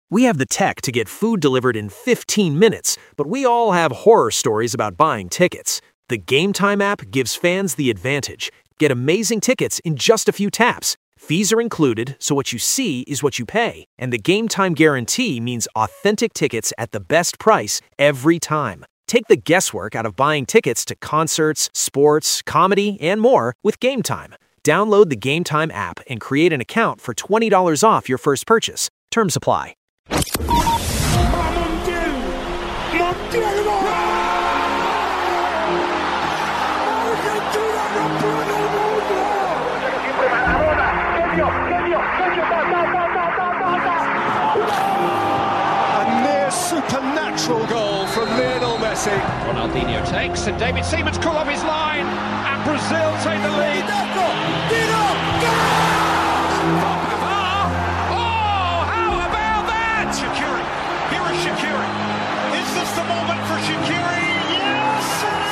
We have the tech to get food delivered in 15 minutes, but we all have horror stories about buying tickets. The Game Time app gives fans the advantage. Get amazing tickets in just a few taps. Fees are included, so what you see is what you pay. And the Game Time guarantee means authentic tickets at the best price every time. Take the guesswork out of buying tickets to concerts, sports, comedy, and more with Game Time. Download the Game Time app and create an account for $20 off your first purchase. Terms apply. Supernatural goal from Lionel Messi. Ronaldinho takes, and David Seaman's caught off his line, and Brazil take the lead. Oh, how about that? Shaqiri, here is Shaqiri. Is this the moment for Shaqiri? Yes!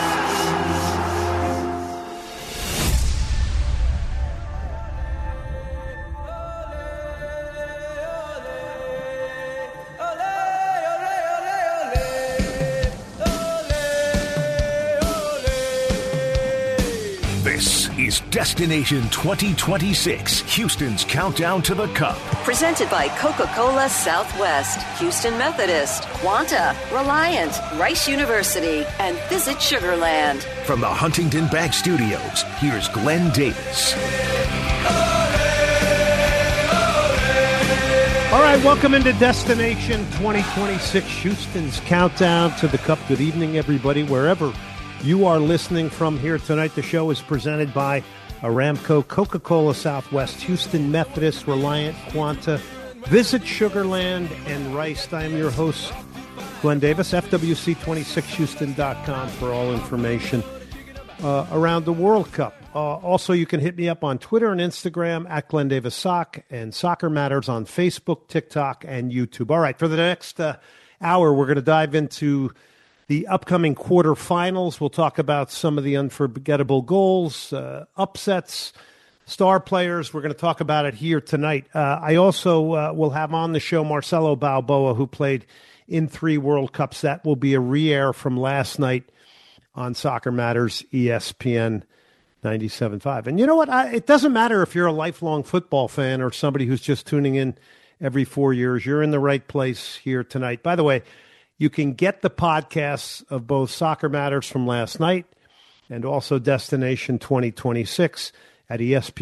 This is Destination 2026, Houston's countdown to the Cup. Presented by Coca-Cola Southwest, Houston Methodist, Quanta, Reliant, Rice University, and Visit Sugarland. From the Huntington Bank Studios, here's Glenn Davis. All right, welcome into Destination 2026, Houston's countdown to the Cup. Good evening, everybody, wherever you are listening from here tonight. The show is presented by Aramco, Coca-Cola Southwest, Houston Methodist, Reliant, Quanta, Visit Sugarland, and Rice. I am your host, Glenn Davis, FWC26Houston.com for all information around the World Cup. Also, you can hit me up on Twitter and Instagram at Glenn Davis Sock, and Soccer Matters on Facebook, TikTok, and YouTube. All right, for the next hour, we're going to dive into the upcoming quarterfinals. We'll talk about some of the unforgettable goals, upsets, star players. We're going to talk about it here tonight. I also will have on the show Marcelo Balboa, who played in 3 World Cups. That will be a re-air from last night on Soccer Matters, ESPN 97.5. And you know what? It doesn't matter if you're a lifelong football fan or somebody who's just tuning in every 4 years. You're in the right place here tonight. By the way, you can get the podcasts of both Soccer Matters from last night and also Destination 2026 at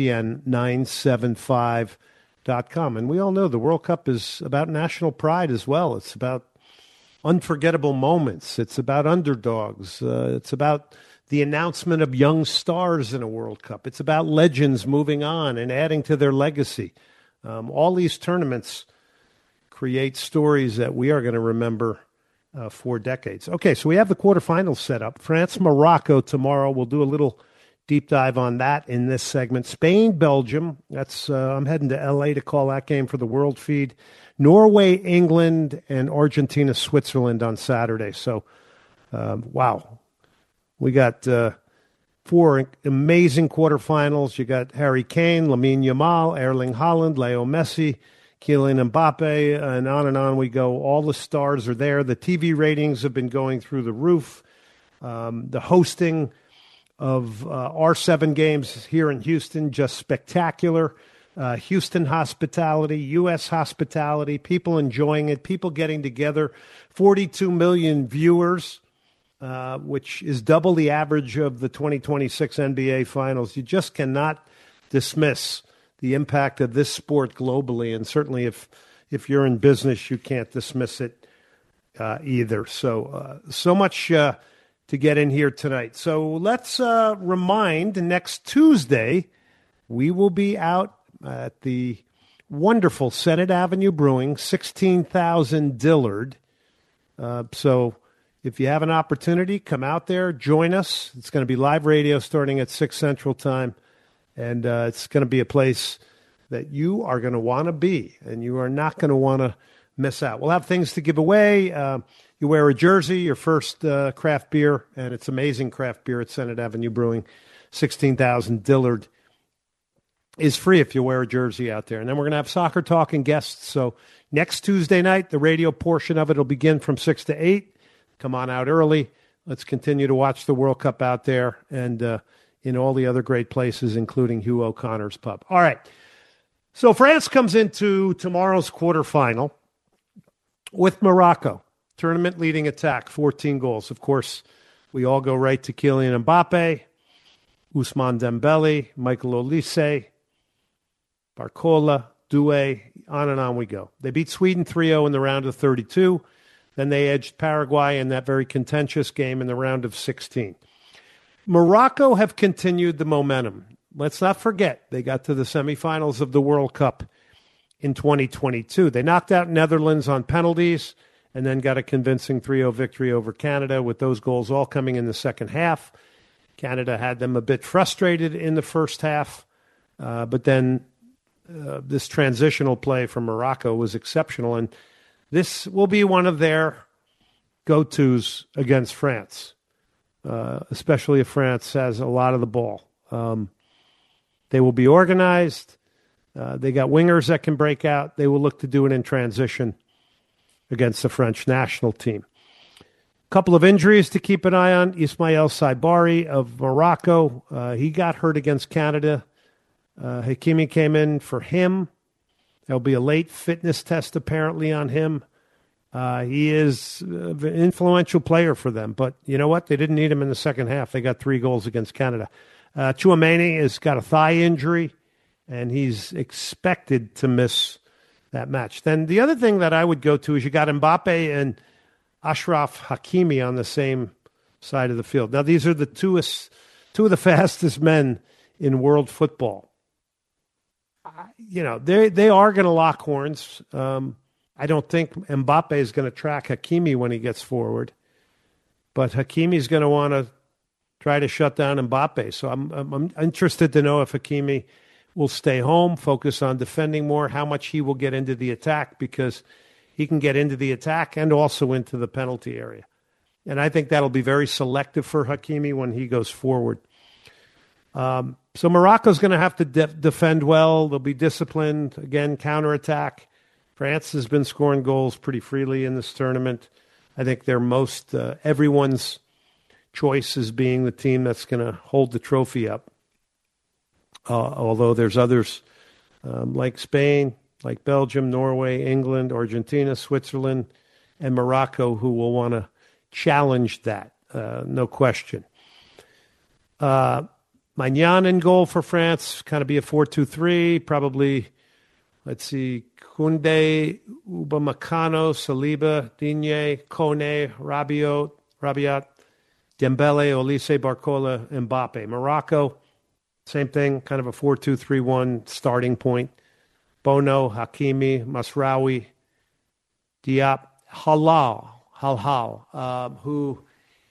ESPN975.com. And we all know the World Cup is about national pride as well. It's about unforgettable moments. It's about underdogs. It's about the announcement of young stars in a World Cup. It's about legends moving on and adding to their legacy. All these tournaments create stories that we are going to remember for decades. Okay, so we have the quarterfinals set up. France-Morocco tomorrow. We'll do a little deep dive on that in this segment. Spain-Belgium. That's I'm heading to L.A. to call that game for the World Feed. Norway-England, and Argentina-Switzerland on Saturday. So, wow. We got 4 amazing quarterfinals. You got Harry Kane, Lamine Yamal, Erling Haaland, Leo Messi, Kylian Mbappe, and on we go. All the stars are there. The TV ratings have been going through the roof. The hosting of our 7 games here in Houston, just spectacular. Houston hospitality, U.S. hospitality, people enjoying it, people getting together. 42 million viewers, which is double the average of the 2026 NBA Finals. You just cannot dismiss the impact of this sport globally, and certainly if you're in business, you can't dismiss it either. So much to get in here tonight. So let's remind, next Tuesday, we will be out at the wonderful Senate Avenue Brewing, 16,000 Dillard. So if you have an opportunity, come out there, join us. It's going to be live radio starting at 6 Central Time. And it's going to be a place that you are going to want to be, and you are not going to want to miss out. We'll have things to give away. You wear a jersey, your first craft beer, and it's amazing craft beer at Senate Avenue Brewing, 16,000 Dillard is free if you wear a jersey out there. And then we're going to have soccer talk and guests, so Next Tuesday night, the radio portion of it will begin from 6 to 8. Come on out early. Let's continue to watch the World Cup out there and in all the other great places, including Hugh O'Connor's pub. All right. So France comes into tomorrow's quarterfinal with Morocco. Tournament leading attack, 14 goals. Of course, we all go right to Kylian Mbappe, Ousmane Dembele, Michael Olise, Barcola, Doué, on and on we go. They beat Sweden 3-0 in the round of 32. Then they edged Paraguay in that very contentious game in the round of 16. Morocco have continued the momentum. Let's not forget, they got to the semifinals of the World Cup in 2022. They knocked out Netherlands on penalties and then got a convincing 3-0 victory over Canada, with those goals all coming in the second half. Canada had them a bit frustrated in the first half, but then this transitional play from Morocco was exceptional, and this will be one of their go-tos against France, especially if France has a lot of the ball. They will be organized. They got wingers that can break out. They will look to do it in transition against the French national team. A couple of injuries to keep an eye on. Ismail Saibari of Morocco, he got hurt against Canada. Hakimi came in for him. There'll be a late fitness test apparently on him. He is an influential player for them, but you know what? They didn't need him in the second half. They got 3 goals against Canada. Tchouaméni has got a thigh injury, and he's expected to miss that match. Then the other thing that I would go to is you got Mbappe and Achraf Hakimi on the same side of the field. Now, these are the two of the fastest men in world football. You know, they are going to lock horns. I don't think Mbappe is going to track Hakimi when he gets forward, but Hakimi is going to want to try to shut down Mbappe. So I'm interested to know if Hakimi will stay home, focus on defending more, how much he will get into the attack, because he can get into the attack and also into the penalty area. And I think that'll be very selective for Hakimi when he goes forward. So Morocco's going to have to defend well. They'll be disciplined. Again, counterattack. France has been scoring goals pretty freely in this tournament. I think they're everyone's choice is being the team that's going to hold the trophy up. Although there's others like Spain, like Belgium, Norway, England, Argentina, Switzerland, and Morocco who will want to challenge that, no question. Maignan in goal for France, kind of be a 4-2-3, probably, let's see, Koundé, Upamecano, Saliba, Digne, Kone, Rabiot, Dembele, Olise, Barcola, Mbappe. Morocco, same thing, kind of a 4-2-3-1 starting point. Bono, Hakimi, Masraoui, Diop, Halal, who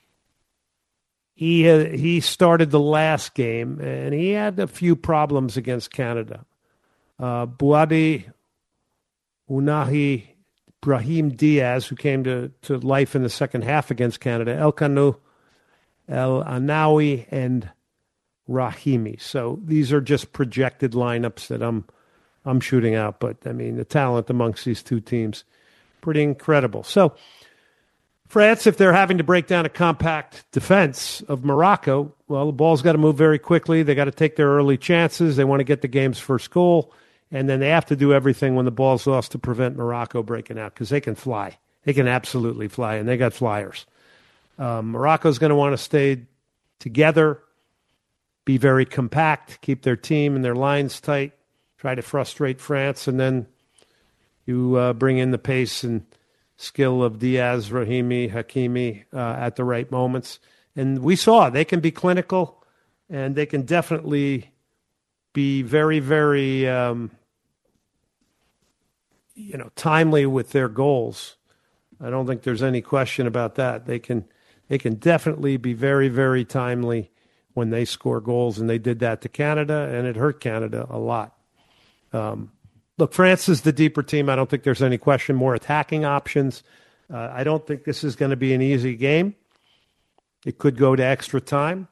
he started the last game, and he had a few problems against Canada. Bouadi, Unahi, Brahim Diaz, who came to life in the second half against Canada, El Kanu, El Anawi, and Rahimi. So these are just projected lineups that I'm shooting out. But, I mean, the talent amongst these two teams, pretty incredible. So France, if they're having to break down a compact defense of Morocco, well, the ball's got to move very quickly. They got to take their early chances. They want to get the game's first goal. And then they have to do everything when the ball's lost to prevent Morocco breaking out, because they can fly. They can absolutely fly, and they got flyers. Morocco's going to want to stay together, be very compact, keep their team and their lines tight, try to frustrate France, and then you bring in the pace and skill of Diaz, Rahimi, Hakimi at the right moments. And we saw they can be clinical, and they can definitely be very, very timely with their goals. I don't think there's any question about that. They can definitely be very, very timely when they score goals, and they did that to Canada, and it hurt Canada a lot. Look, France is the deeper team. I don't think there's any question. More attacking options. I don't think this is going to be an easy game. It could go to extra time.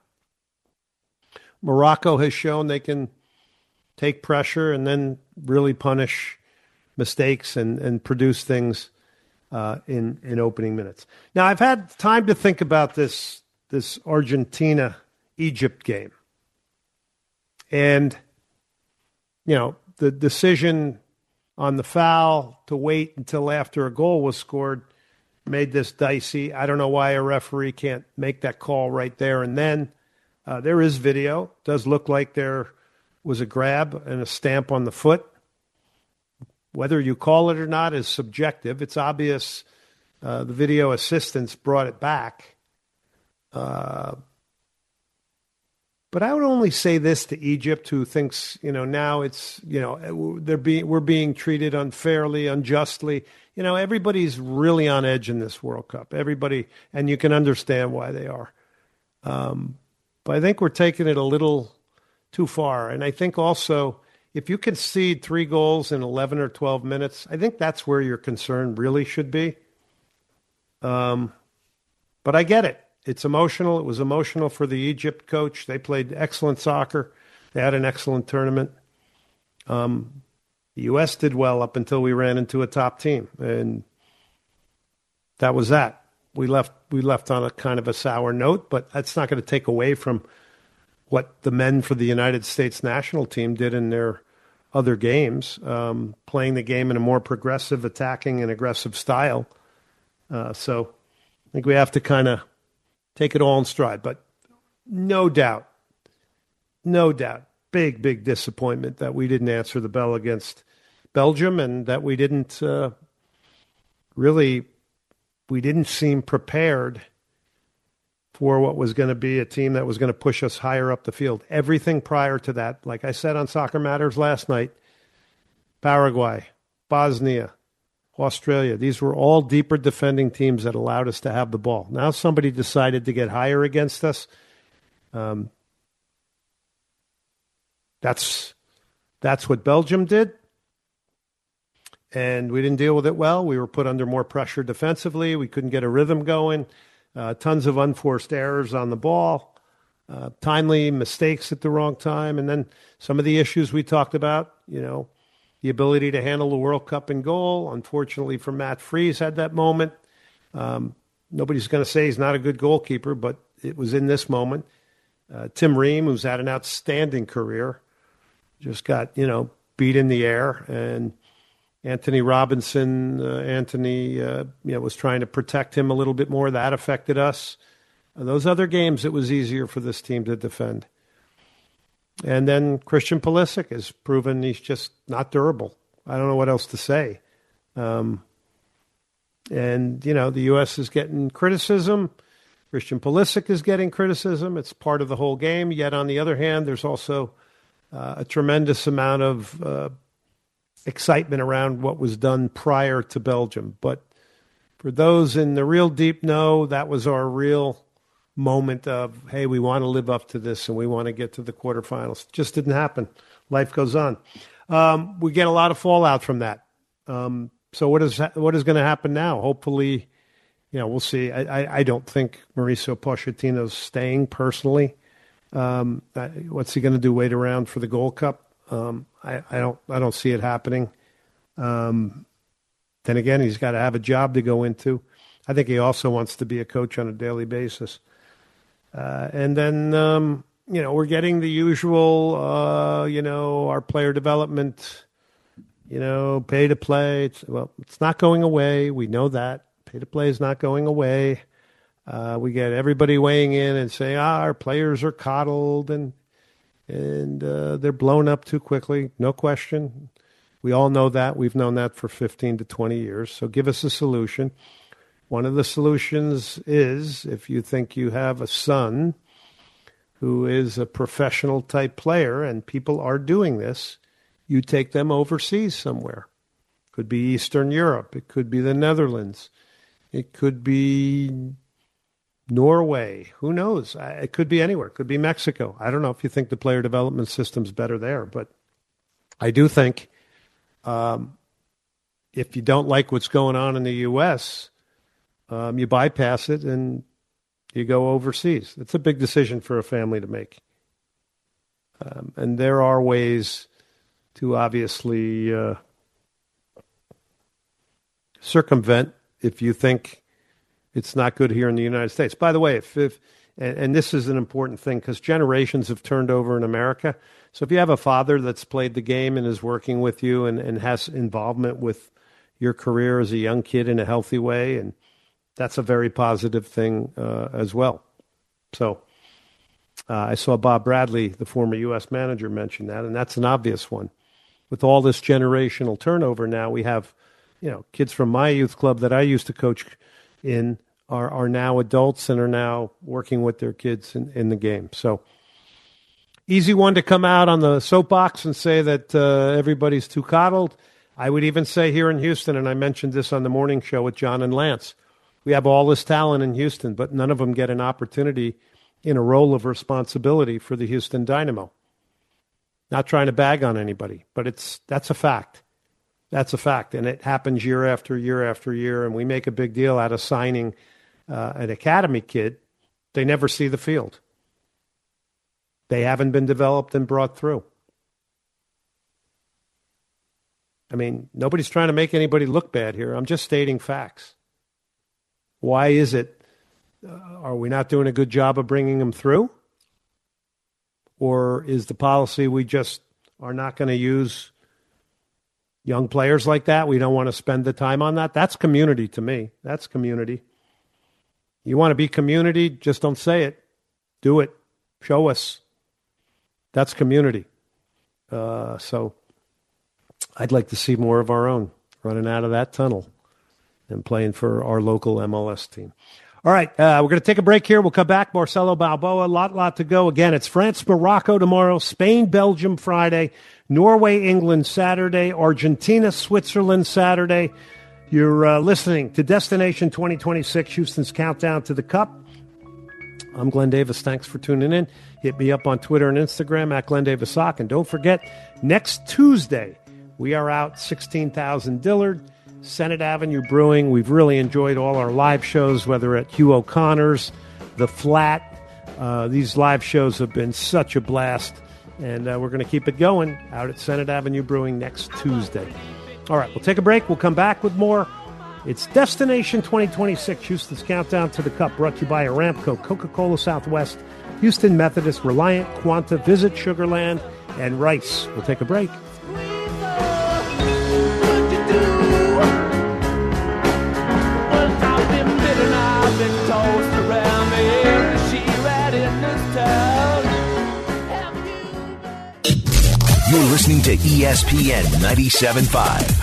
Morocco has shown they can take pressure and then really punish mistakes and produce things in opening minutes. Now, I've had time to think about this Argentina-Egypt game. And, the decision on the foul to wait until after a goal was scored made this dicey. I don't know why a referee can't make that call right there and then. There is video. It does look like there was a grab and a stamp on the foot. Whether you call it or not is subjective. It's obvious the video assistants brought it back. But I would only say this to Egypt, who thinks, now it's, we're being treated unfairly, unjustly. Everybody's really on edge in this World Cup. Everybody, and you can understand why they are. But I think we're taking it a little too far. And I think also, if you concede 3 goals in 11 or 12 minutes, I think that's where your concern really should be. But I get it. It's emotional. It was emotional for the Egypt coach. They played excellent soccer. They had an excellent tournament. The U.S. did well up until we ran into a top team, and that was that. We left on a kind of a sour note, but that's not going to take away from what the men for the United States national team did in their other games, playing the game in a more progressive, attacking, and aggressive style. So I think we have to kind of take it all in stride. But no doubt, big disappointment that we didn't answer the bell against Belgium and that we didn't we didn't seem prepared for what was going to be a team that was going to push us higher up the field. Everything prior to that, like I said on Soccer Matters last night, Paraguay, Bosnia, Australia, these were all deeper defending teams that allowed us to have the ball. Now somebody decided to get higher against us. That's what Belgium did. And we didn't deal with it well. We were put under more pressure defensively. We couldn't get a rhythm going. Tons of unforced errors on the ball. Timely mistakes at the wrong time. And then some of the issues we talked about, the ability to handle the World Cup in goal. Unfortunately for Matt Freese had that moment. Nobody's going to say he's not a good goalkeeper, but it was in this moment. Tim Ream, who's had an outstanding career, just got, beat in the air. And Anthony Robinson, was trying to protect him a little bit more. That affected us. Those other games, it was easier for this team to defend. And then Christian Pulisic has proven he's just not durable. I don't know what else to say. The U.S. is getting criticism. Christian Pulisic is getting criticism. It's part of the whole game. Yet, on the other hand, there's also a tremendous amount of excitement around what was done prior to Belgium. But for those in the real deep know, that was our real moment of, hey, we want to live up to this and we want to get to the quarterfinals. It just didn't happen. Life goes on. We get a lot of fallout from that. So what is going to happen now? Hopefully, we'll see. I don't think Mauricio Pochettino's staying personally. What's he going to do? Wait around for the Gold Cup? I don't see it happening. Then again, he's got to have a job to go into. I think he also wants to be a coach on a daily basis. And then, we're getting the usual, our player development, pay to play. It's not going away. We know that. Pay to play is not going away. We get everybody weighing in and saying, our players are coddled and they're blown up too quickly. No question. We all know that. We've known that for 15 to 20 years. So give us a solution. One of the solutions is, if you think you have a son who is a professional type player, and people are doing this, you take them overseas somewhere. Could be Eastern Europe. It could be the Netherlands. It could be Norway. Who knows? It could be anywhere. It could be Mexico. I don't know if you think the player development system's better there, but I do think if you don't like what's going on in the U.S., you bypass it and you go overseas. It's a big decision for a family to make. And there are ways to obviously circumvent if you think it's not good here in the United States. By the way, if and this is an important thing because generations have turned over in America. So if you have a father that's played the game and is working with you and has involvement with your career as a young kid in a healthy way, and that's a very positive thing as well. So I saw Bob Bradley, the former U.S. manager, mention that, and that's an obvious one. With all this generational turnover now, we have, kids from my youth club that I used to coach in are now adults and are now working with their kids in the game. So easy one to come out on the soapbox and say that everybody's too coddled. I would even say here in Houston, and I mentioned this on the morning show with John and Lance, we have all this talent in Houston, but none of them get an opportunity in a role of responsibility for the Houston Dynamo. Not trying to bag on anybody, but that's a fact. That's a fact, and it happens year after year after year, and we make a big deal out of signing an academy kid. They never see the field. They haven't been developed and brought through. I mean, nobody's trying to make anybody look bad here. I'm just stating facts. Why is it? Are we not doing a good job of bringing them through? Or is the policy we just are not going to use young players like that? We don't want to spend the time on that. That's community to me. That's community. You want to be community, just don't say it. Do it. Show us. That's community. So I'd like to see more of our own running out of that tunnel and playing for our local MLS team. All right, we're going to take a break here. We'll come back. Marcelo Balboa, a lot to go. Again, it's France, Morocco tomorrow, Spain, Belgium Friday, Norway, England Saturday, Argentina, Switzerland Saturday. You're listening to Destination 2026, Houston's Countdown to the Cup. I'm Glenn Davis. Thanks for tuning in. Hit me up on Twitter and Instagram at Glenn Davis Sock. And don't forget, next Tuesday, we are out 16,000 Dillard, Senate Avenue Brewing. We've really enjoyed all our live shows, whether at Hugh O'Connor's, The Flat. These live shows have been such a blast, and we're going to keep it going out at Senate Avenue Brewing next Tuesday. All right, we'll take a break. We'll come back with more. It's Destination 2026, Houston's Countdown to the Cup, brought to you by Aramco, Coca-Cola Southwest, Houston Methodist, Reliant, Quanta, Visit Sugarland, and Rice. We'll take a break. You're listening to ESPN 97.5.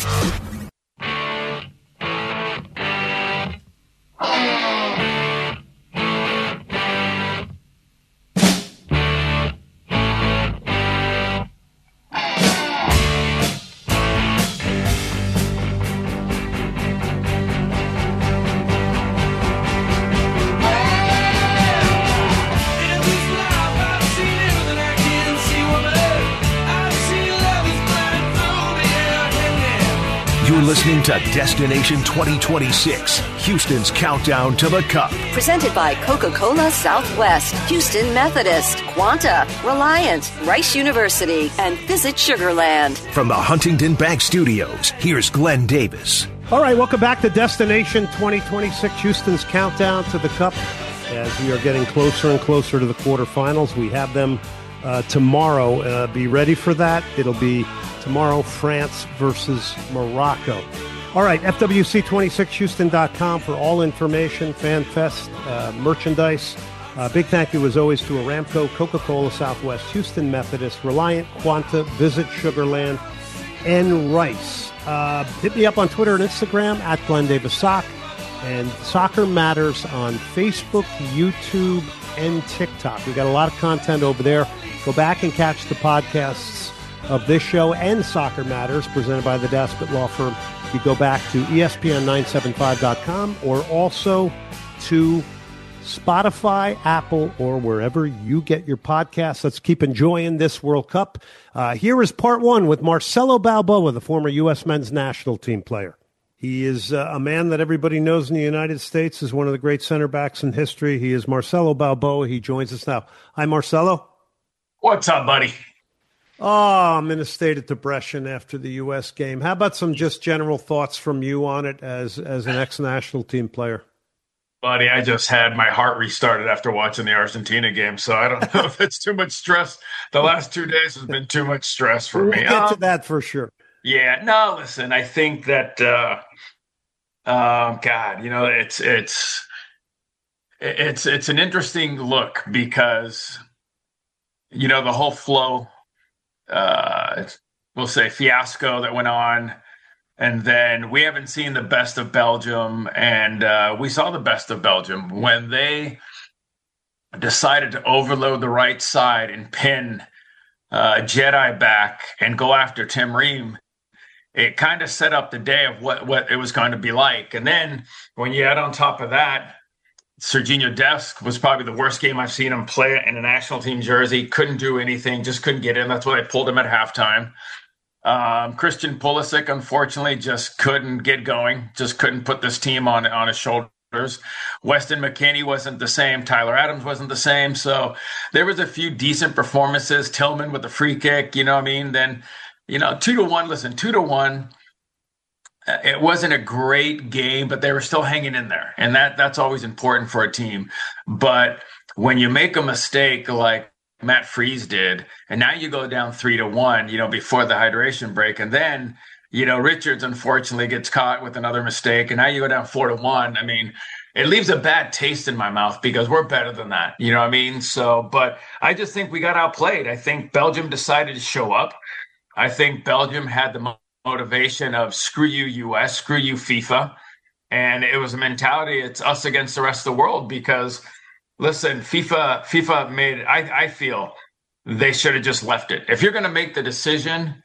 Listening to Destination 2026, Houston's Countdown to the Cup. Presented by Coca-Cola Southwest, Houston Methodist, Quanta, Reliant, Rice University, and Visit Sugarland. From the Huntington Bank Studios, here's Glenn Davis. All right, welcome back to Destination 2026, Houston's Countdown to the Cup. As we are getting closer and closer to the quarterfinals, we have them tomorrow. Be ready for that. It'll be tomorrow, France versus Morocco. All right, FWC26Houston.com for all information, FanFest, merchandise. Big thank you, as always, to Aramco, Coca-Cola Southwest, Houston Methodist, Reliant, Quanta, Visit Sugarland, and Rice. Hit me up on Twitter and Instagram at Glenn Davis Sock, and Soccer Matters on Facebook, YouTube, and TikTok. We got a lot of content over there. Go back and catch the podcasts of this show and Soccer Matters, presented by the Daspit Law Firm. You go back to ESPN975.com or also to Spotify, Apple, or wherever you get your podcasts. Let's keep enjoying this World Cup. Here is part one with Marcelo Balboa, the former U.S. men's national team player. He is a man that everybody knows in the United States as one of the great center backs in history. He is Marcelo Balboa. He joins us now. Hi, Marcelo. What's up, buddy? Oh, I'm in a state of depression after the U.S. game. How about some just general thoughts from you on it as an ex-national team player? Buddy, I just had my heart restarted after watching the Argentina game, so I don't know if it's too much stress. The last 2 days has been too much stress for me. We'll get to that for sure. Yeah, no, listen, I think that, God, it's an interesting look because, the whole flow, we'll say fiasco that went on. And then we haven't seen the best of Belgium. And we saw the best of Belgium when they decided to overload the right side and pin Jedi back and go after Tim Ream. It kind of set up the day of what it was going to be like. And then when you add on top of that, Sergiño Dest was probably the worst game I've seen him play in a national team jersey. Couldn't do anything, just couldn't get in. That's why they pulled him at halftime. Christian Pulisic, unfortunately, just couldn't get going, just couldn't put this team on his shoulders. Weston McKennie wasn't the same. Tyler Adams wasn't the same. So there was a few decent performances. Tillman with the free kick, Then, 2-1, listen, 2-1. It wasn't a great game, but they were still hanging in there. And that's always important for a team. But when you make a mistake like Matt Freese did, and now you go down 3-1, before the hydration break. And then, Richards unfortunately gets caught with another mistake. And now you go down 4-1. I mean, it leaves a bad taste in my mouth because we're better than that. You know what I mean? So, but I just think we got outplayed. I think Belgium decided to show up. I think Belgium had the motivation of screw you, US, screw you, FIFA. And it was a mentality, it's us against the rest of the world because, listen, FIFA made, I feel they should have just left it. If you're going to make the decision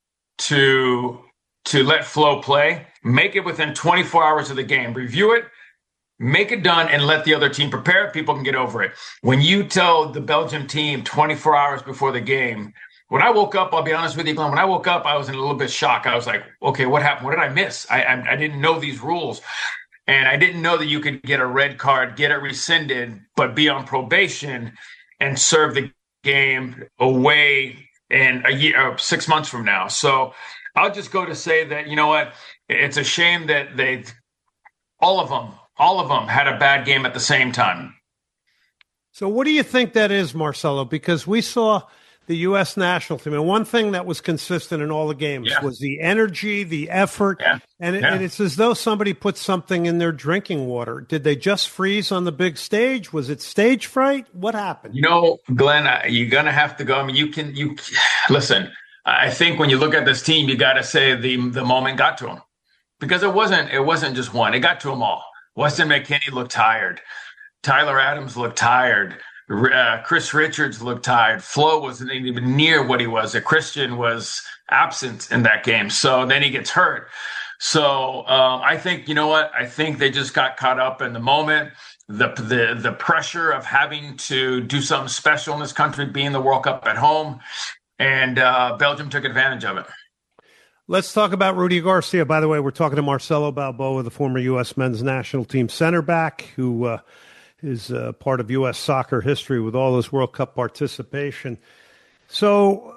to let Flo play, make it within 24 hours of the game. Review it, make it done, and let the other team prepare it. People can get over it. When you tell the Belgium team 24 hours before the game, when I woke up, I'll be honest with you, Glenn, when I woke up, I was in a little bit of shock. I was like, okay, what happened? What did I miss? I didn't know these rules. And I didn't know that you could get a red card, get it rescinded, but be on probation and serve the game away in a year or 6 months from now. So I'll just go to say that, you know what? It's a shame that all of them had a bad game at the same time. So what do you think that is, Marcelo? Because we saw the U.S. national team, and one thing that was consistent in all the games was the energy, the effort, and it's as though somebody put something in their drinking water. Did they just freeze on the big stage? Was it stage fright? What happened? Glenn, you're going to have to go. I mean, you listen, I think when you look at this team, you got to say the moment got to them because it wasn't just one. It got to them all. Weston McKennie looked tired. Tyler Adams looked tired. Chris Richards looked tired. Flo wasn't even near what he was. Christian was absent in that game. So then he gets hurt. So I think, you know what? I think they just got caught up in the moment. The pressure of having to do something special in this country, being the World Cup at home. And Belgium took advantage of it. Let's talk about Rudy Garcia. By the way, we're talking to Marcelo Balboa, the former U.S. men's national team center back, who is part of U.S. soccer history with all this World Cup participation. So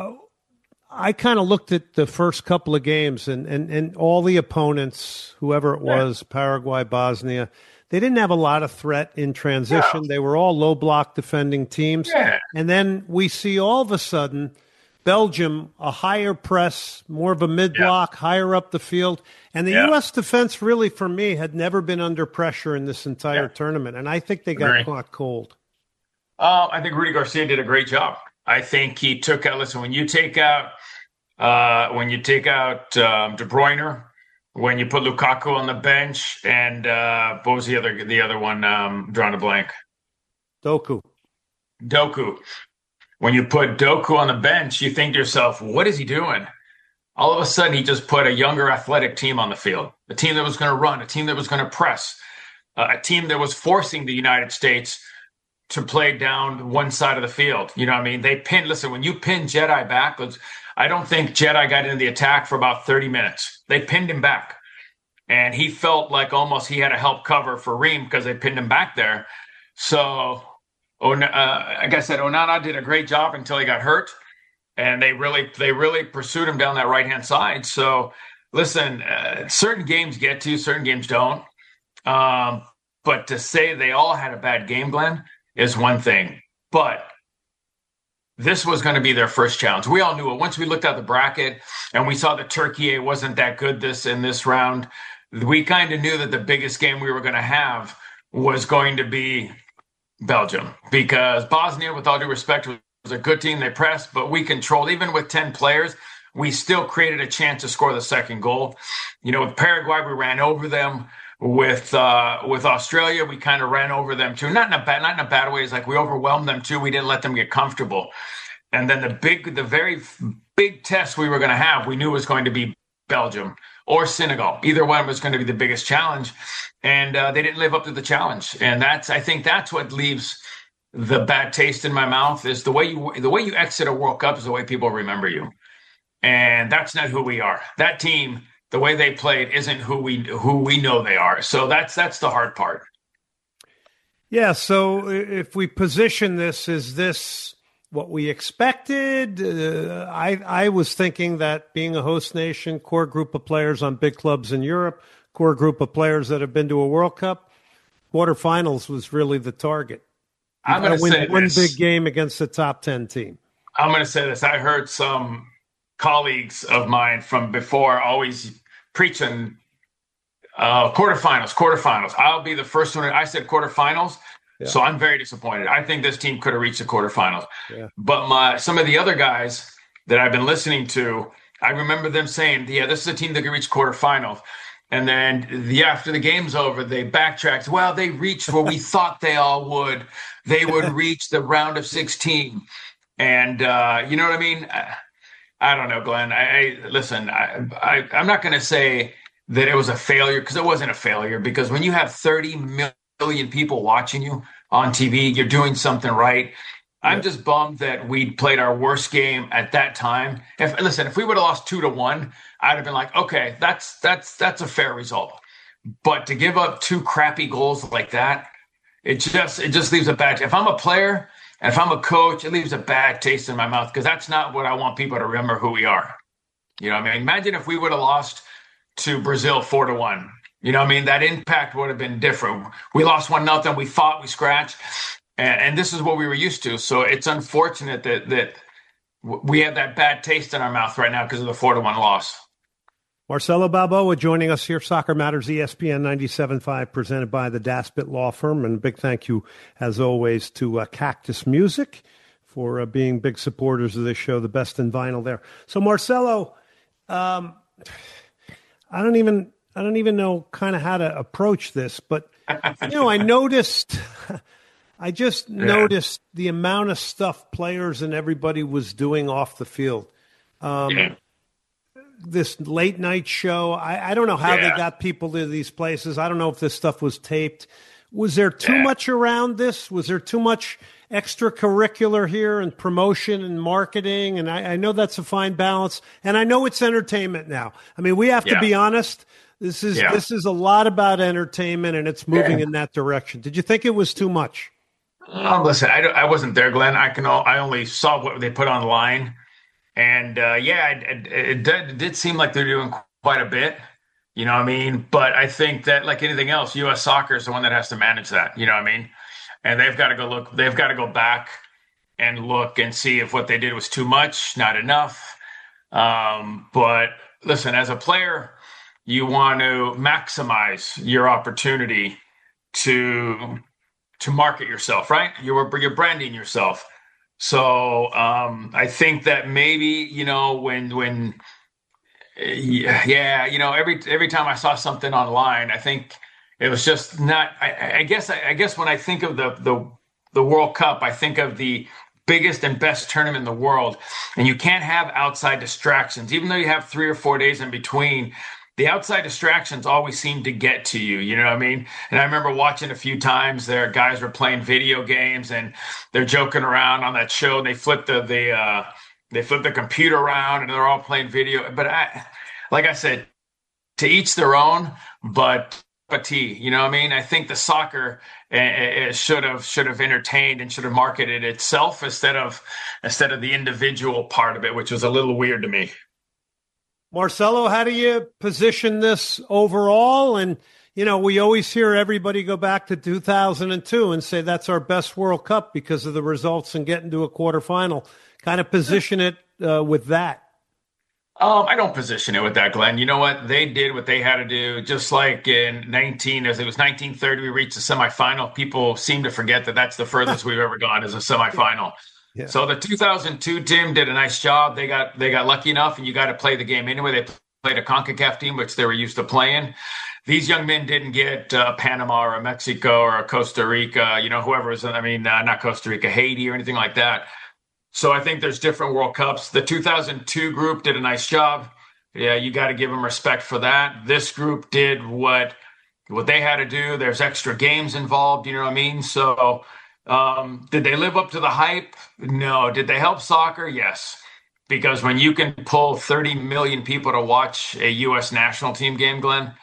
I kind of looked at the first couple of games and all the opponents, whoever it was, Paraguay, Bosnia, they didn't have a lot of threat in transition. No. They were all low block defending teams. Yeah. And then we see all of a sudden Belgium, a higher press, more of a mid-block, higher up the field. And the U.S. defense really, for me, had never been under pressure in this entire tournament. And I think they got caught cold. I think Rudy Garcia did a great job. I think he took out, listen, when you take out De Bruyne, when you put Lukaku on the bench, and what was the other one? Drawing a blank. Doku. When you put Doku on the bench, you think to yourself, what is he doing? All of a sudden, he just put a younger athletic team on the field, a team that was going to run, a team that was going to press, a team that was forcing the United States to play down one side of the field. You know what I mean? When you pin Jedi back, I don't think Jedi got into the attack for about 30 minutes. They pinned him back. And he felt like almost he had to help cover for Ream because they pinned him back there. So, like I said, Onana did a great job until he got hurt. and they really pursued him down that right-hand side. So listen, certain games get to you, certain games don't. But to say they all had a bad game, Glenn, is one thing. But this was going to be their first challenge. We all knew it. Once we looked at the bracket and we saw that Turkey wasn't that good in this round, we kind of knew that the biggest game we were going to have was going to be Belgium, because Bosnia, with all due respect, was a good team. They pressed, but we controlled. Even with 10 players, we still created a chance to score the second goal. With Paraguay, we ran over them. With Australia, we kind of ran over them too. Not in a bad way. It's like we overwhelmed them too. We didn't let them get comfortable. And then the very big test we were going to have, we knew was going to be Belgium or Senegal. Either one was going to be the biggest challenge, and they didn't live up to the challenge. And I think that's what leaves the bad taste in my mouth, is the way you exit a World Cup is the way people remember you, and that's not who we are. That team, the way they played, isn't who we know they are. So that's the hard part. Yeah. So if we position this, is this what we expected? I was thinking that being a host nation, core group of players on big clubs in Europe, core group of players that have been to a World Cup, quarterfinals was really the target. I'm going to say one big game against the top 10 team. I'm going to say this. I heard some colleagues of mine from before always preaching quarterfinals. I'll be the first one. I said quarterfinals. Yeah. So I'm very disappointed. I think this team could have reached the quarterfinals. Yeah. But some of the other guys that I've been listening to, I remember them saying, yeah, this is a team that could reach quarterfinals. And then after the game's over, they backtracked. Well, they reached where we thought they all would. They would reach the round of 16. And you know what I mean? I don't know, Glenn. Listen, I'm not going to say that it was a failure, because it wasn't a failure. Because when you have 30 million people watching you on TV, you're doing something right. I'm just bummed that we played our worst game at that time. If we would have lost 2-1, I'd have been like, okay, that's a fair result. But to give up two crappy goals like that, it just leaves a bad. If I'm a player and if I'm a coach, it leaves a bad taste in my mouth, because that's not what I want people to remember who we are. You know what I mean? Imagine if we would have lost to Brazil 4-1. You know what I mean? That impact would have been different. We lost 1-0. We fought, we scratched. And this is what we were used to. So it's unfortunate that we have that bad taste in our mouth right now because of the 4-1 loss. Marcelo Balboa joining us here, Soccer Matters, ESPN 97.5, presented by the Daspit Law Firm. And a big thank you, as always, to Cactus Music for being big supporters of this show, the best in vinyl there. So, Marcelo, I don't even know kind of how to approach this, but, I noticed... I just noticed the amount of stuff players and everybody was doing off the field. This late night show, I don't know how they got people to these places. I don't know if this stuff was taped. Was there too much around this? Was there too much extracurricular here and promotion and marketing? And I know that's a fine balance. And I know it's entertainment now. I mean, we have to be honest. This is a lot about entertainment, and it's moving in that direction. Did you think it was too much? Listen, I wasn't there, Glenn. I only saw what they put online, and it did seem like they're doing quite a bit. You know what I mean? But I think that, like anything else, U.S. Soccer is the one that has to manage that. You know what I mean? And they've got to go look. They've got to go back and look and see if what they did was too much, not enough. But listen, as a player, you want to maximize your opportunity to market yourself, right? You're branding yourself. So I think that maybe, when every time I saw something online, I think it was just not, I guess when I think of the World Cup, I think of the biggest and best tournament in the world, and you can't have outside distractions, even though you have 3 or 4 days in between. The outside distractions always seem to get to you, you know what I mean? And I remember watching a few times there, guys were playing video games and they're joking around on that show. And they flip the computer around and they're all playing video. But like I said, to each their own. But of tea. You know what I mean? I think the soccer should have entertained and should have marketed itself instead of the individual part of it, which was a little weird to me. Marcelo, how do you position this overall? And, we always hear everybody go back to 2002 and say that's our best World Cup because of the results and getting to a quarterfinal. Kind of position it with that. I don't position it with that, Glenn. You know what? They did what they had to do. Just like as it was 1930, we reached the semifinal. People seem to forget that that's the furthest we've ever gone as a semifinal. Yeah. So the 2002 team did a nice job. They got lucky enough, and you got to play the game anyway. They played a CONCACAF team, which they were used to playing. These young men didn't get Panama or Mexico or Costa Rica, whoever was. Not Costa Rica, Haiti or anything like that. So I think there's different World Cups. The 2002 group did a nice job. Yeah, you got to give them respect for that. This group did what they had to do. There's extra games involved. You know what I mean? So. Did they live up to the hype? No. Did they help soccer? Yes. Because when you can pull 30 million people to watch a U.S. national team game, Glenn,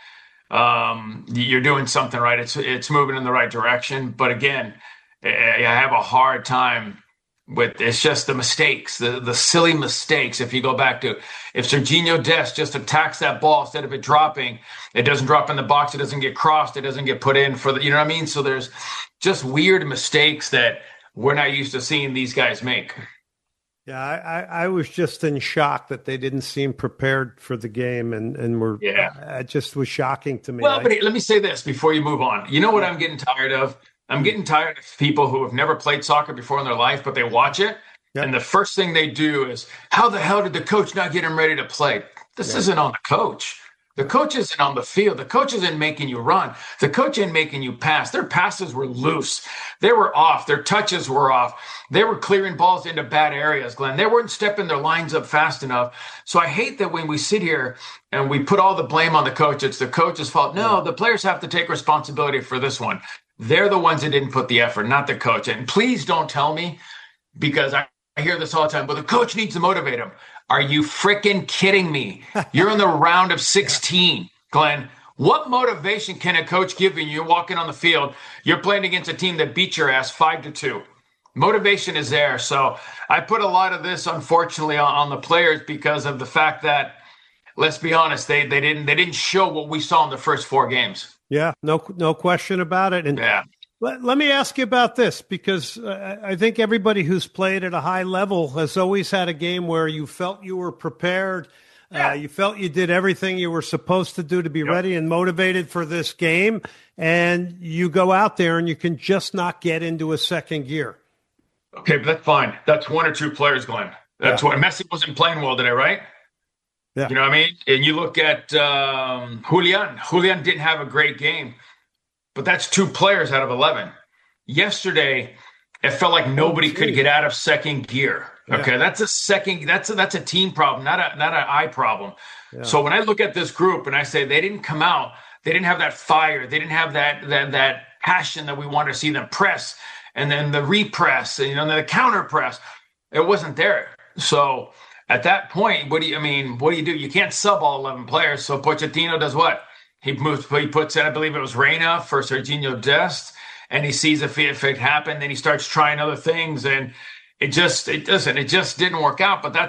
you're doing something right. It's moving in the right direction. But again, I have a hard time with it's just the mistakes, the silly mistakes. If you go back to if Serginho Dest just attacks that ball instead of it dropping, it doesn't drop in the box, it doesn't get crossed, it doesn't get put in for the, you know what I mean? So there's just weird mistakes that we're not used to seeing these guys make. Yeah, I was just in shock that they didn't seem prepared for the game and were. Yeah, it just was shocking to me. Well, but let me say this before you move on. You know what I'm getting tired of? I'm getting tired of people who have never played soccer before in their life, but they watch it. Yep. And the first thing they do is, how the hell did the coach not get him ready to play? This isn't on the coach. The coach isn't on the field. The coach isn't making you run. The coach isn't making you pass. Their passes were loose. They were off. Their touches were off. They were clearing balls into bad areas, Glenn. They weren't stepping their lines up fast enough. So I hate that when we sit here and we put all the blame on the coach, it's the coach's fault. No, the players have to take responsibility for this one. They're the ones that didn't put the effort, not the coach. And please don't tell me, because I hear this all the time, but the coach needs to motivate him. Are you freaking kidding me? You're in the round of 16, Glenn. What motivation can a coach give you? You're walking on the field. You're playing against a team that beat your ass 5-2. Motivation is there. So I put a lot of this, unfortunately, on the players because of the fact that, let's be honest, they didn't show what we saw in the first 4 games. Yeah, no question about it. And yeah. Let me ask you about this, because I think everybody who's played at a high level has always had a game where you felt you were prepared. You felt you did everything you were supposed to do to be ready and motivated for this game. And you go out there and you can just not get into a second gear. Okay, but that's fine. That's 1 or 2 players, Glenn. That's what Messi wasn't playing well today, right? Yeah. You know what I mean? And you look at Julian. Julian didn't have a great game. But that's 2 players out of 11. Yesterday, it felt like nobody could get out of second gear. Okay, that's a team problem, not an eye problem. Yeah. So when I look at this group and I say they didn't come out, they didn't have that fire, they didn't have that passion that we want to see them press, and then the repress, and then the counter press, it wasn't there. So at that point, what do you do? You can't sub all 11 players. So Pochettino does what? He puts in, I believe it was Reina for Serginho Dest, and he sees if it happened, then he starts trying other things, and it just didn't work out. But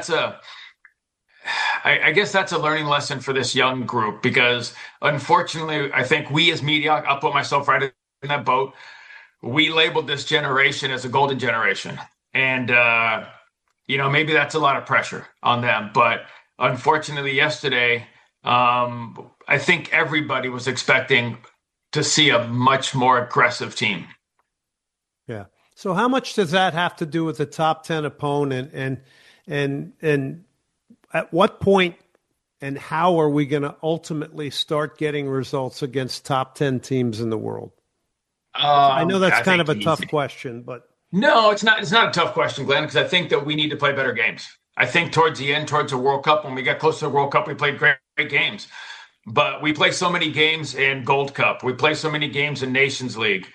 I guess that's a learning lesson for this young group, because unfortunately, I think we as media, I'll put myself right in that boat, we labeled this generation as a golden generation. And, maybe that's a lot of pressure on them. But unfortunately, yesterday, I think everybody was expecting to see a much more aggressive team. Yeah. So how much does that have to do with the top 10 opponent, and at what point and how are we going to ultimately start getting results against top 10 teams in the world? I know that's kind of a tough question, but no, it's not. It's not a tough question, Glenn, because I think that we need to play better games. I think towards the end, towards the World Cup, when we got close to the World Cup, we played great games. But we play so many games in Gold Cup. We play so many games in Nations League.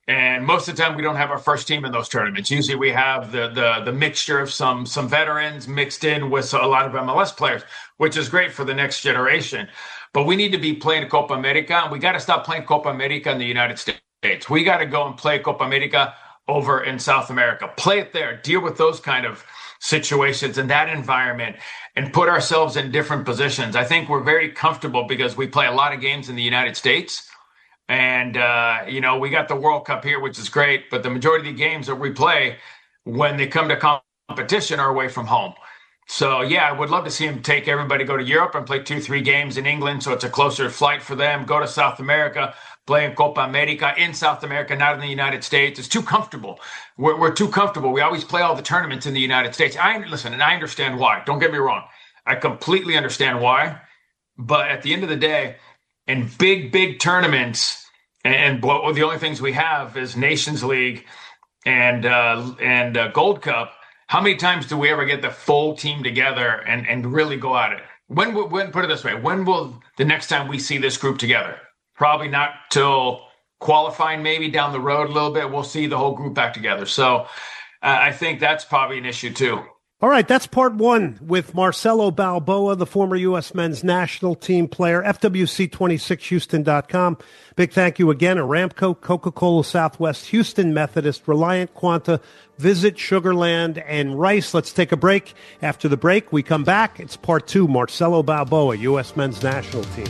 And most of the time, we don't have our first team in those tournaments. Usually, we have the mixture of some veterans mixed in with a lot of MLS players, which is great for the next generation. But we need to be playing Copa America, and we got to stop playing Copa America in the United States. We got to go and play Copa America over in South America. Play it there. Deal with those kind of situations in that environment and put ourselves in different positions. I think we're very comfortable because we play a lot of games in the United States. And, we got the World Cup here, which is great. But the majority of the games that we play when they come to competition are away from home. So, yeah, I would love to see him take everybody, go to Europe and play 2-3 games in England. So it's a closer flight for them. Go to South America, play in Copa America in South America, not in the United States. It's too comfortable. We're too comfortable. We always play all the tournaments in the United States. And I understand why. Don't get me wrong. I completely understand why. But at the end of the day, in big tournaments, and the only things we have is Nations League and Gold Cup. How many times do we ever get the full team together and really go at it? When put it this way, when will the next time we see this group together? Probably not till qualifying, maybe down the road a little bit. We'll see the whole group back together. So I think that's probably an issue too. All right, that's part one with Marcelo Balboa, the former U.S. men's national team player, FWC26Houston.com. Big thank you again, Aramco, Coca-Cola Southwest, Houston Methodist, Reliant Quanta, Visit Sugarland, and Rice. Let's take a break. After the break, we come back. It's part two, Marcelo Balboa, U.S. men's national team.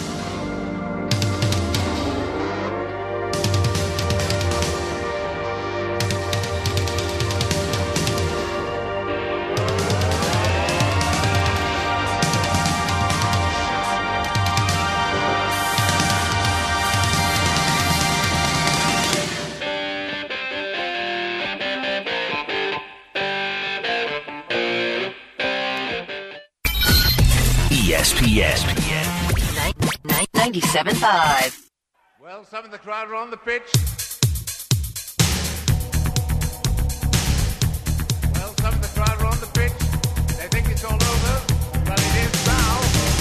ESPN 97.5. Well, some of the crowd are on the pitch. They think it's all over, but it is now.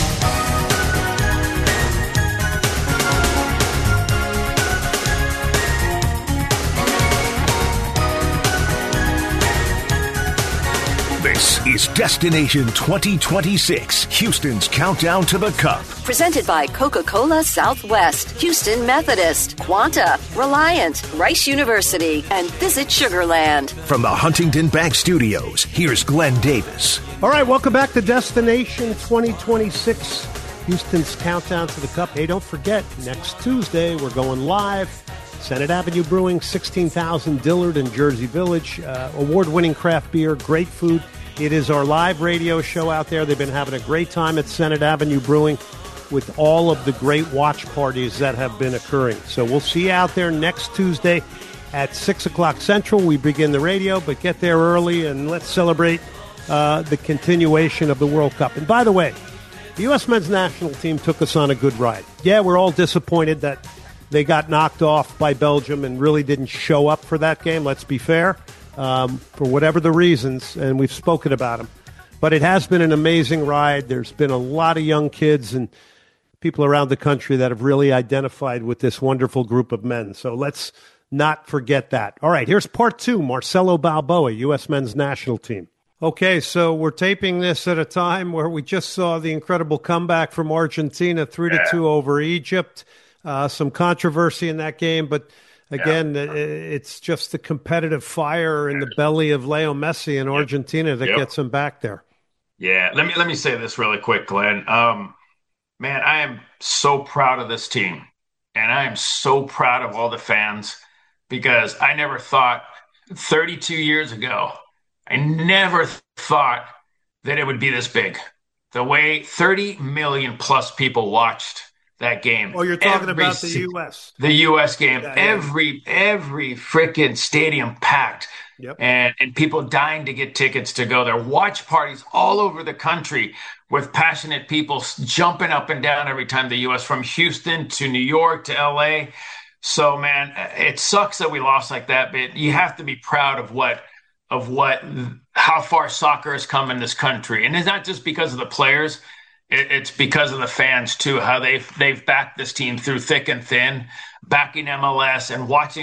This is Destination 2026, Houston's countdown to the Cup. Presented by Coca-Cola Southwest, Houston Methodist, Quanta, Reliant, Rice University, and Visit Sugarland. From the Huntington Bank Studios, here's Glenn Davis. All right, welcome back to Destination 2026, Houston's countdown to the Cup. Hey, don't forget, next Tuesday, we're going live. Senate Avenue Brewing, 16,000 Dillard in Jersey Village. Award-winning craft beer, great food. It is our live radio show out there. They've been having a great time at Senate Avenue Brewing with all of the great watch parties that have been occurring. So we'll see you out there next Tuesday at 6 o'clock Central. We begin the radio, but get there early and let's celebrate the continuation of the World Cup. And by the way, the U.S. men's national team took us on a good ride. Yeah, we're all disappointed that they got knocked off by Belgium and really didn't show up for that game, let's be fair, for whatever the reasons, and we've spoken about them. But it has been an amazing ride. There's been a lot of young kids and people around the country that have really identified with this wonderful group of men. So let's not forget that. All right, here's part two, Marcelo Balboa, U.S. men's national team. Okay, so we're taping this at a time where we just saw the incredible comeback from Argentina, 3-2 over Egypt. Some controversy in that game, but again, it's just the competitive fire in the belly of Leo Messi in Argentina that gets him back there. Yeah, let me say this really quick, Glenn. Man, I am so proud of this team, and I am so proud of all the fans because I never thought 32 years ago, I never thought that it would be this big. The way 30 million plus people watched that game. Oh, you're talking about the U.S. The U.S. game. Yeah. Every freaking stadium packed. Yep. And people dying to get tickets to go there. Watch parties all over the country with passionate people jumping up and down every time the U.S. from Houston to New York to L.A. So, man, it sucks that we lost like that, but you have to be proud of how far soccer has come in this country. And it's not just because of the players. It's because of the fans, too, how they've backed this team through thick and thin, backing MLS and watching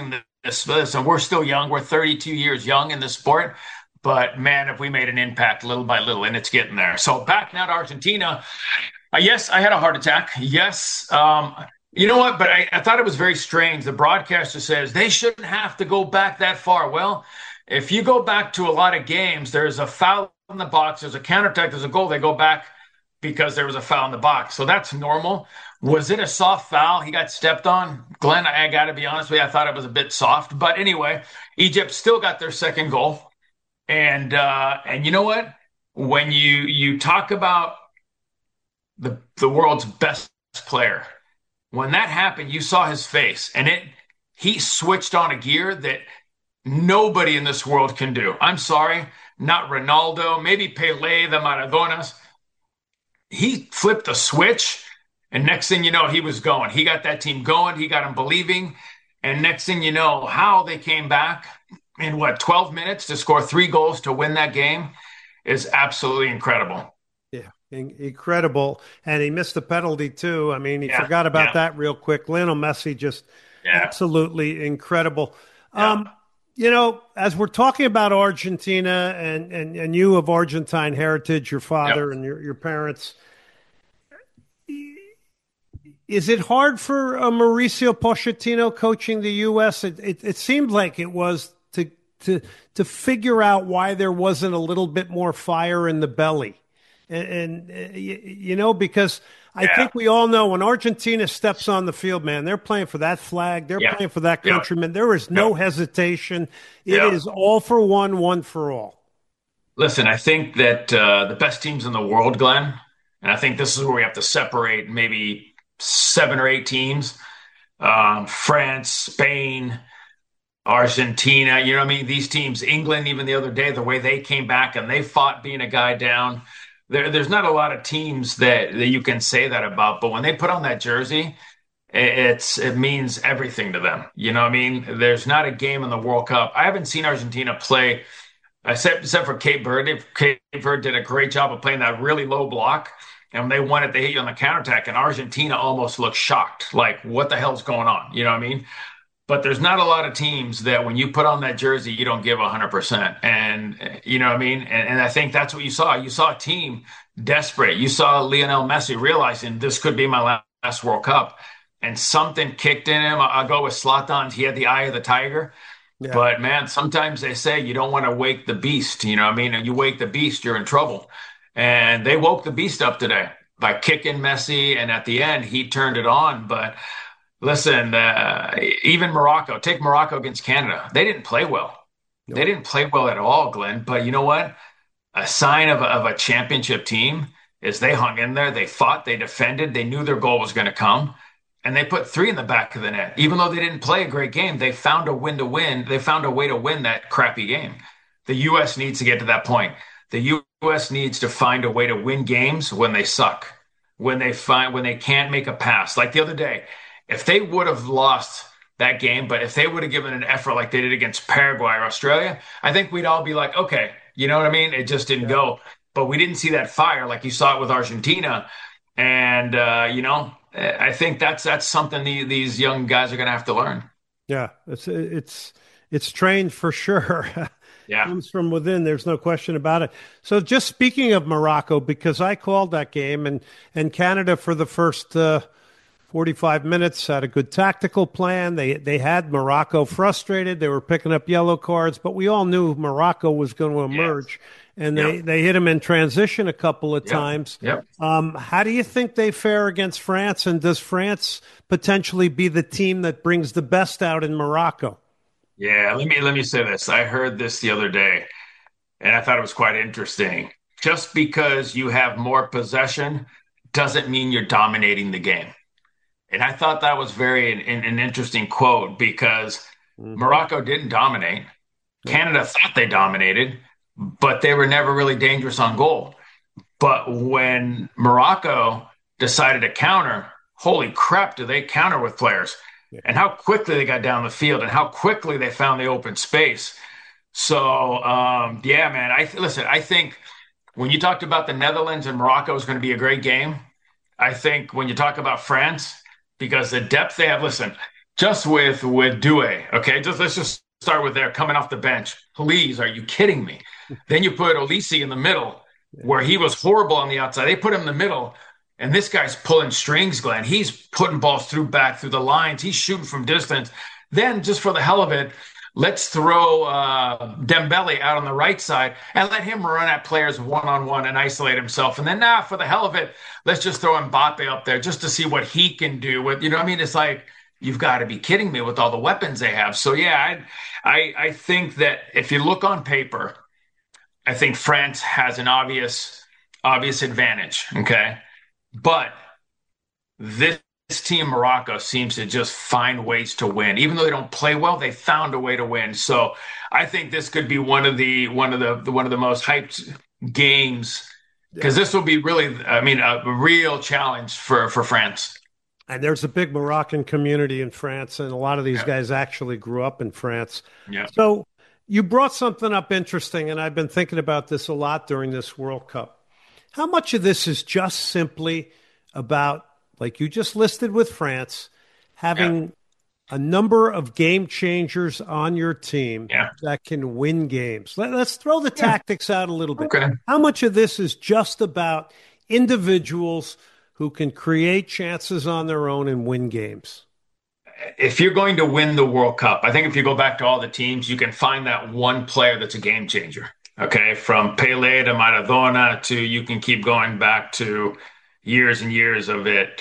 Listen, we're still young. We're 32 years young in the sport. But man, if we made an impact little by little, and it's getting there. So back now to Argentina. Yes, I had a heart attack. Yes. You know what? But I thought it was very strange. The broadcaster says they shouldn't have to go back that far. Well, if you go back to a lot of games, there's a foul in the box, there's a counterattack, there's a goal. They go back because there was a foul in the box. So that's normal. Was it a soft foul? He got stepped on. Glenn, I got to be honest with you, I thought it was a bit soft. But anyway, Egypt still got their second goal. And you know what? When you talk about the world's best player, when that happened, you saw his face, and he switched on a gear that nobody in this world can do. I'm sorry, not Ronaldo, maybe Pelé, the Maradonas. He flipped a switch, and next thing you know, he was going. He got that team going. He got them believing. And next thing you know, how they came back in 12 minutes to score 3 goals to win that game is absolutely incredible. Yeah, incredible. And he missed the penalty too. I mean, he forgot about that real quick. Lionel Messi just absolutely incredible. Yeah. You know, as we're talking about Argentina and you of Argentine heritage, your father and your parents, is it hard for Mauricio Pochettino coaching the U.S.? It seemed like it was to figure out why there wasn't a little bit more fire in the belly. And you know, because I think we all know when Argentina steps on the field, man, they're playing for that flag. They're playing for that countryman. There is no hesitation. It is all for one for all. Listen, I think that the best teams in the world, Glenn, and I think this is where we have to separate maybe 7 or 8 teams, France, Spain, Argentina, you know what I mean? These teams, England, even the other day, the way they came back and they fought being a guy down. There's not a lot of teams that you can say that about, but when they put on that jersey, it means everything to them. You know what I mean? There's not a game in the World Cup. I haven't seen Argentina play, except for Cape Verde. Cape Verde did a great job of playing that really low block, and when they wanted to hit you on the counterattack, and Argentina almost looked shocked, like, what the hell's going on? You know what I mean? But there's not a lot of teams that when you put on that jersey, you don't give 100%. And you know what I mean? And I think that's what you saw. You saw a team desperate. You saw Lionel Messi realizing this could be my last World Cup. And something kicked in him. I'll go with Zlatan. He had the eye of the tiger. Yeah. But, man, sometimes they say you don't want to wake the beast. You know what I mean? And you wake the beast, you're in trouble. And they woke the beast up today by kicking Messi. And at the end, he turned it on. But listen, even Morocco, take Morocco against Canada. They didn't play well. Nope. They didn't play well at all, Glenn. But you know what? A sign of a championship team is they hung in there. They fought. They defended. They knew their goal was going to come. And they put 3 in the back of the net. Even though they didn't play a great game, they found a win to win. They found a way to win that crappy game. The U.S. needs to get to that point. The U.S. needs to find a way to win games when they suck, when they can't make a pass. Like the other day, if they would have lost that game, but if they would have given an effort like they did against Paraguay or Australia, I think we'd all be like, okay, you know what I mean? It just didn't go. But we didn't see that fire like you saw it with Argentina. And, you know, I think that's something these young guys are going to have to learn. Yeah, it's trained for sure. Yeah. It comes from within. There's no question about it. So just speaking of Morocco, because I called that game and Canada for the first 45 minutes had a good tactical plan. They had Morocco frustrated. They were picking up yellow cards, but we all knew Morocco was going to emerge. Yes. And they hit them in transition a couple of times. Yep. How do you think they fare against France? And does France potentially be the team that brings the best out in Morocco? Yeah, let me say this. I heard this the other day, and I thought it was quite interesting. Just because you have more possession doesn't mean you're dominating the game. And I thought that was an interesting quote because Morocco didn't dominate. Canada thought they dominated, but they were never really dangerous on goal. But when Morocco decided to counter, holy crap, do they counter with players? And how quickly they got down the field and how quickly they found the open space. So, yeah, man, I think when you talked about the Netherlands and Morocco is going to be a great game. I think when you talk about France, because the depth they have, listen, just with Doué, okay? Let's just start with there coming off the bench. Please, are you kidding me? Then you put Olise in the middle, where he was horrible on the outside. They put him in the middle, and this guy's pulling strings, Glenn. He's putting balls back through the lines. He's shooting from distance. Then, just for the hell of it, let's throw Dembele out on the right side and let him run at players one-on-one and isolate himself. And then, for the hell of it, let's just throw Mbappe up there just to see what he can do. With, you know what I mean? It's like, you've got to be kidding me with all the weapons they have. So, yeah, I think that if you look on paper, I think France has an obvious advantage, okay? But this team, Morocco, seems to just find ways to win. Even though they don't play well, they found a way to win. So I think this could be one of the most hyped games, because this will be really, a real challenge for France. And there's a big Moroccan community in France, and a lot of these guys actually grew up in France. Yeah. So you brought something up interesting, and I've been thinking about this a lot during this World Cup. How much of this is just simply about, like you just listed with France, having a number of game changers on your team that can win games? Let's throw the tactics out a little bit. Okay. How much of this is just about individuals who can create chances on their own and win games? If you're going to win the World Cup, I think if you go back to all the teams, you can find that one player that's a game changer. Okay, from Pele to Maradona to, you can keep going back to years and years of it.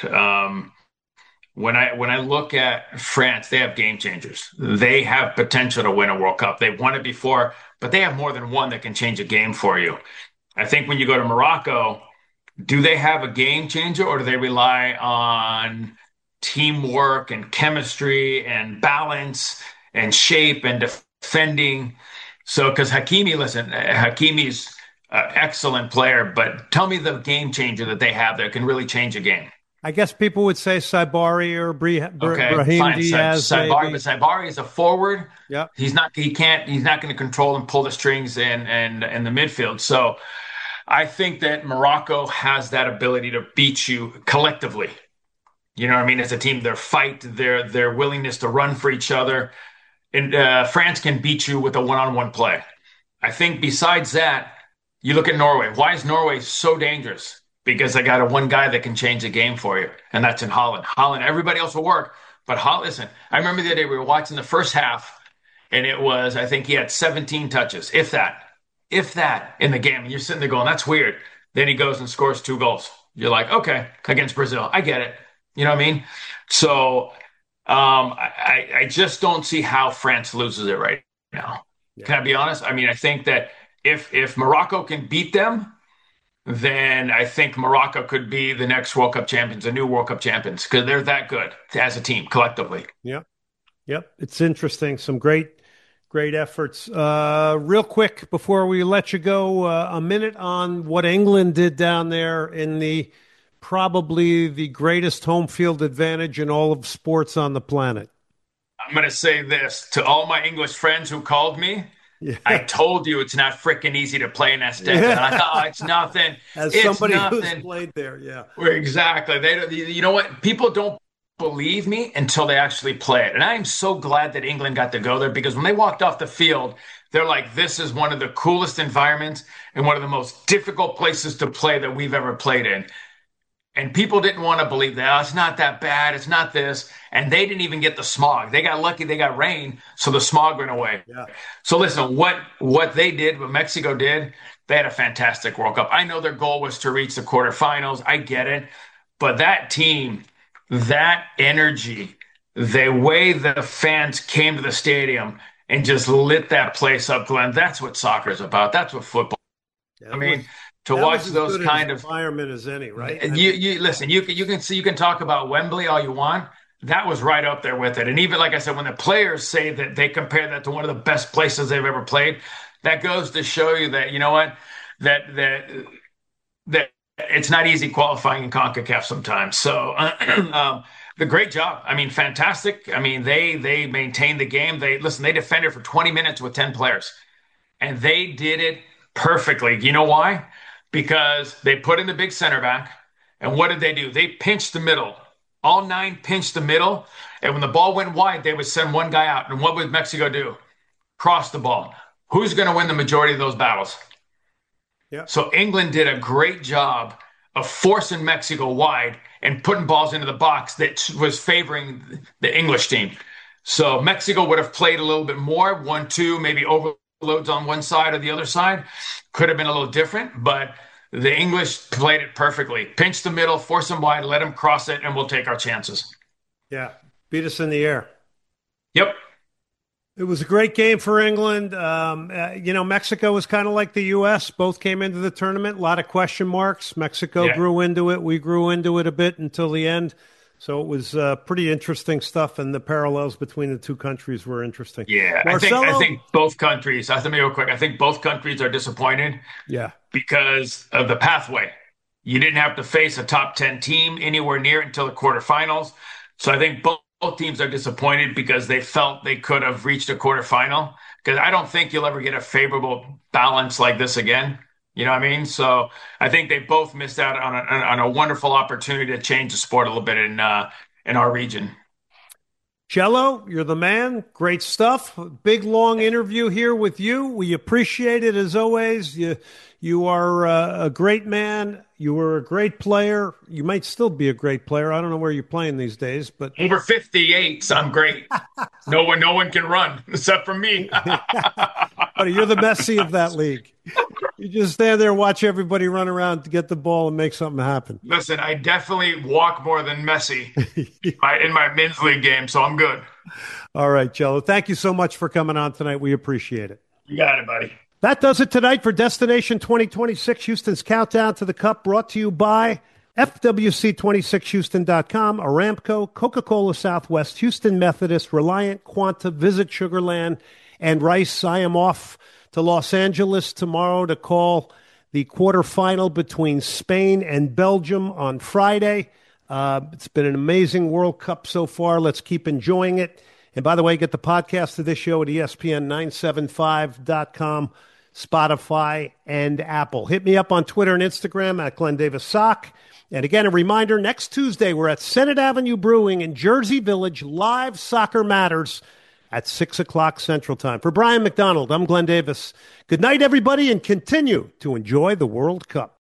When I look at France, they have game changers. They have potential to win a World Cup. They've won it before, but they have more than one that can change a game for you. I think when you go to Morocco, do they have a game changer, or do they rely on teamwork and chemistry and balance and shape and defending? So, because Hakimi's an excellent player, but tell me the game changer that they have that can really change a game. I guess people would say Saibari or Brahim Diaz. Saibari, but Saibari is a forward. Yeah, he's not going to control and pull the strings in the midfield. So I think that Morocco has that ability to beat you collectively. You know what I mean? As a team, their fight, their willingness to run for each other. And France can beat you with a one-on-one play. I think besides that, you look at Norway. Why is Norway so dangerous? Because they got one guy that can change the game for you, and that's in Haaland. Haaland, everybody else will work, but listen, I remember the other day we were watching the first half, and it was, I think he had 17 touches, if that, in the game. And you're sitting there going, that's weird. Then he goes and scores 2 goals. You're like, okay, against Brazil. I get it. You know what I mean? So I just don't see how France loses it right now. Yeah. Can I be honest? I mean, I think that if Morocco can beat them, then I think Morocco could be the next World Cup champions, the new World Cup champions, because they're that good as a team collectively. Yep. It's interesting. Some great efforts. Real quick before we let you go, a minute on what England did down there in probably the greatest home field advantage in all of sports on the planet. I'm going to say this to all my English friends who called me. Yeah. I told you it's not freaking easy to play in Azteca. Yeah. And I thought, oh, it's nothing. As somebody who's played there, yeah. Exactly. You know what? People don't believe me until they actually play it. And I'm so glad that England got to go there, because when they walked off the field, they're like, this is one of the coolest environments and one of the most difficult places to play that we've ever played in. And people didn't want to believe that. Oh, it's not that bad. It's not this. And they didn't even get the smog. They got lucky. They got rain, so the smog went away. Yeah. So listen, what they did, what Mexico did, they had a fantastic World Cup. I know their goal was to reach the quarterfinals. I get it. But that team, that energy, the way the fans came to the stadium and just lit that place up, Glenn, that's what soccer is about. That's what football is. I mean, to watch those kind of environment as any, right? You listen. You can talk about Wembley all you want. That was right up there with it. And even like I said, when the players say that they compare that to one of the best places they've ever played, that goes to show you that, you know what, that it's not easy qualifying in CONCACAF sometimes. So the great job. I mean, fantastic. I mean, they maintained the game. They defended for 20 minutes with 10 players, and they did it perfectly. You know why? Because they put in the big center back, and what did they do? They pinched the middle All 9 pinched the middle, and when the ball went wide, they would send one guy out. And what would Mexico do? Cross the ball. Who's going to win the majority of those battles? Yeah. So England did a great job of forcing Mexico wide and putting balls into the box that was favoring the English team. So Mexico would have played a little bit more, 1-2, maybe overloads on one side or the other side. Could have been a little different, but the English played it perfectly. Pinch the middle, force them wide, let them cross it, and we'll take our chances. Yeah. Beat us in the air. Yep. It was a great game for England. Mexico was kind of like the U.S. Both came into the tournament. A lot of question marks. Mexico grew into it. We grew into it a bit until the end. So it was pretty interesting stuff, and the parallels between the two countries were interesting. Yeah, Marcelo? I think both countries, let me real quick, I think both countries are disappointed because of the pathway. You didn't have to face a top 10 team anywhere near until the quarterfinals. So I think both teams are disappointed because they felt they could have reached a quarterfinal, because I don't think you'll ever get a favorable balance like this again. You know what I mean? So I think they both missed out on a wonderful opportunity to change the sport a little bit in our region. Cello, you're the man. Great stuff. Big, long interview here with you. We appreciate it as always. You are a great man. You were a great player. You might still be a great player. I don't know where you're playing these days, but over 58, so I'm great. No one can run except for me. Buddy, you're the Messi of that league. You just stand there and watch everybody run around to get the ball and make something happen. Listen, I definitely walk more than Messi in my men's league game, so I'm good. All right, Cello. Thank you so much for coming on tonight. We appreciate it. You got it, buddy. That does it tonight for Destination 2026, Houston's Countdown to the Cup, brought to you by FWC26Houston.com, Aramco, Coca-Cola Southwest, Houston Methodist, Reliant, Quanta, Visit Sugarland, and Rice. I am off to Los Angeles tomorrow to call the quarterfinal between Spain and Belgium on Friday. It's been an amazing World Cup so far. Let's keep enjoying it. And by the way, get the podcast of this show at ESPN975.com, Spotify, and Apple. Hit me up on Twitter and Instagram at Glenn Davis Sock. And again, a reminder, next Tuesday, we're at Senate Avenue Brewing in Jersey Village, live Soccer Matters at 6 o'clock Central Time. For Brian McDonald, I'm Glenn Davis. Good night, everybody, and continue to enjoy the World Cup.